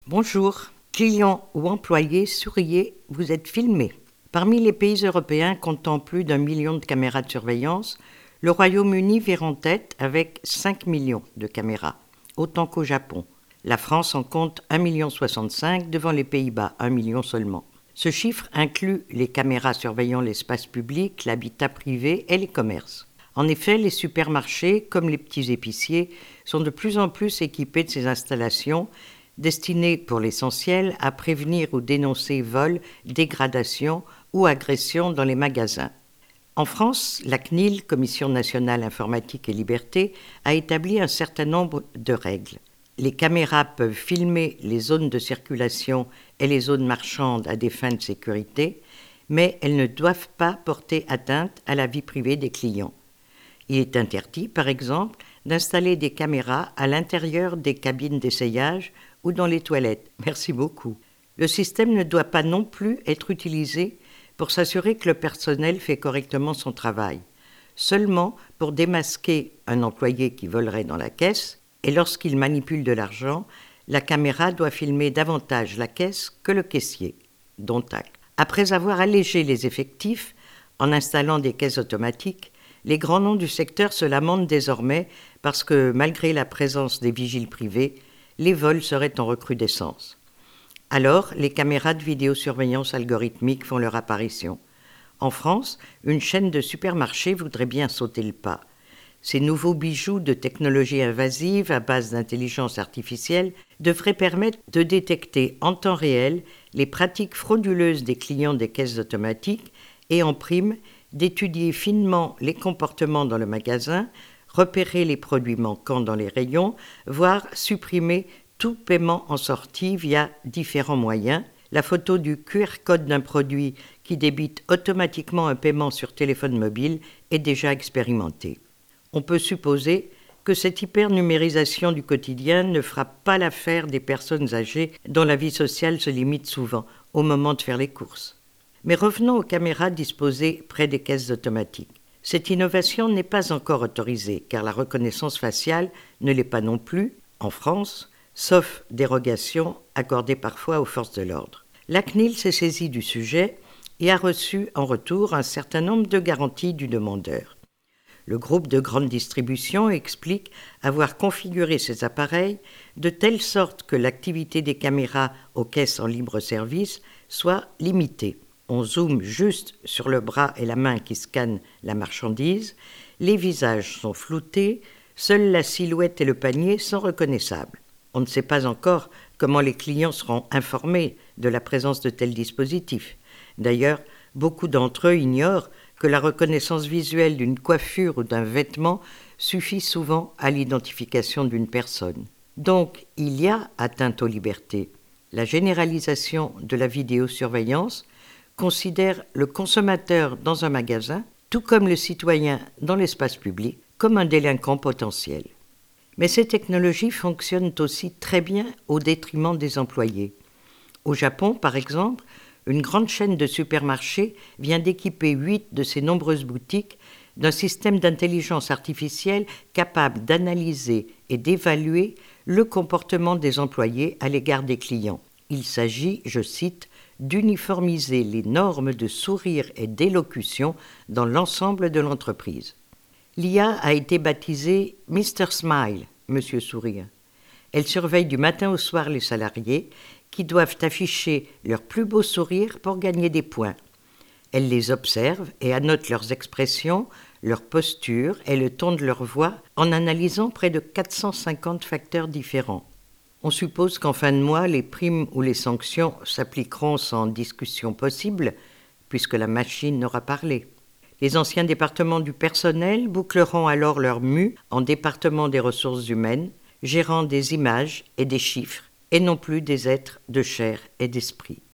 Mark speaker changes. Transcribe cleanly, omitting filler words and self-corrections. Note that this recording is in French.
Speaker 1: Bonjour, clients ou employés, souriez, vous êtes filmés. Parmi les pays européens comptant plus d'1 million de caméras de surveillance, le Royaume-Uni vire en tête avec 5 millions de caméras, autant qu'au Japon. La France en compte 1,65 million devant les Pays-Bas, 1 million seulement. Ce chiffre inclut les caméras surveillant l'espace public, l'habitat privé et les commerces. En effet, les supermarchés, comme les petits épiciers, sont de plus en plus équipés de ces installations destinées pour l'essentiel à prévenir ou dénoncer vols, dégradations ou agressions dans les magasins. En France, la CNIL, Commission nationale informatique et liberté, a établi un certain nombre de règles. Les caméras peuvent filmer les zones de circulation et les zones marchandes à des fins de sécurité, mais elles ne doivent pas porter atteinte à la vie privée des clients. Il est interdit, par exemple, d'installer des caméras à l'intérieur des cabines d'essayage ou dans les toilettes. Merci beaucoup. Le système ne doit pas non plus être utilisé pour s'assurer que le personnel fait correctement son travail, seulement pour démasquer un employé qui volerait dans la caisse, et lorsqu'il manipule de l'argent, la caméra doit filmer davantage la caisse que le caissier, dont acte. Après avoir allégé les effectifs en installant des caisses automatiques, les grands noms du secteur se lamentent désormais parce que, malgré la présence des vigiles privés, les vols seraient en recrudescence. Alors, les caméras de vidéosurveillance algorithmique font leur apparition. En France, une chaîne de supermarchés voudrait bien sauter le pas. Ces nouveaux bijoux de technologie invasive à base d'intelligence artificielle devraient permettre de détecter en temps réel les pratiques frauduleuses des clients des caisses automatiques et, en prime, d'étudier finement les comportements dans le magasin, repérer les produits manquants dans les rayons, voire supprimer tout paiement en sortie via différents moyens. La photo du QR code d'un produit qui débite automatiquement un paiement sur téléphone mobile est déjà expérimentée. On peut supposer que cette hyper-numérisation du quotidien ne fera pas l'affaire des personnes âgées dont la vie sociale se limite souvent au moment de faire les courses. Mais revenons aux caméras disposées près des caisses automatiques. Cette innovation n'est pas encore autorisée, car la reconnaissance faciale ne l'est pas non plus, en France, sauf dérogation accordée parfois aux forces de l'ordre. La CNIL s'est saisie du sujet et a reçu en retour un certain nombre de garanties du demandeur. Le groupe de grande distribution explique avoir configuré ces appareils de telle sorte que l'activité des caméras aux caisses en libre service soit limitée. On zoome juste sur le bras et la main qui scannent la marchandise, les visages sont floutés, seule la silhouette et le panier sont reconnaissables. On ne sait pas encore comment les clients seront informés de la présence de tels dispositifs. D'ailleurs, beaucoup d'entre eux ignorent que la reconnaissance visuelle d'une coiffure ou d'un vêtement suffit souvent à l'identification d'une personne. Donc, il y a atteinte aux libertés. La généralisation de la vidéosurveillance considère le consommateur dans un magasin, tout comme le citoyen dans l'espace public, comme un délinquant potentiel. Mais ces technologies fonctionnent aussi très bien au détriment des employés. Au Japon, par exemple, une grande chaîne de supermarchés vient d'équiper 8 de ses nombreuses boutiques d'un système d'intelligence artificielle capable d'analyser et d'évaluer le comportement des employés à l'égard des clients. Il s'agit, je cite, d'uniformiser les normes de sourire et d'élocution dans l'ensemble de l'entreprise. L'IA a été baptisée Mr. Smile, Monsieur Sourire. Elle surveille du matin au soir les salariés qui doivent afficher leur plus beau sourire pour gagner des points. Elle les observe et annote leurs expressions, leur posture et le ton de leur voix en analysant près de 450 facteurs différents. On suppose qu'en fin de mois, les primes ou les sanctions s'appliqueront sans discussion possible, puisque la machine aura parlé. Les anciens départements du personnel boucleront alors leur mue en département des ressources humaines, gérant des images et des chiffres, et non plus des êtres de chair et d'esprit.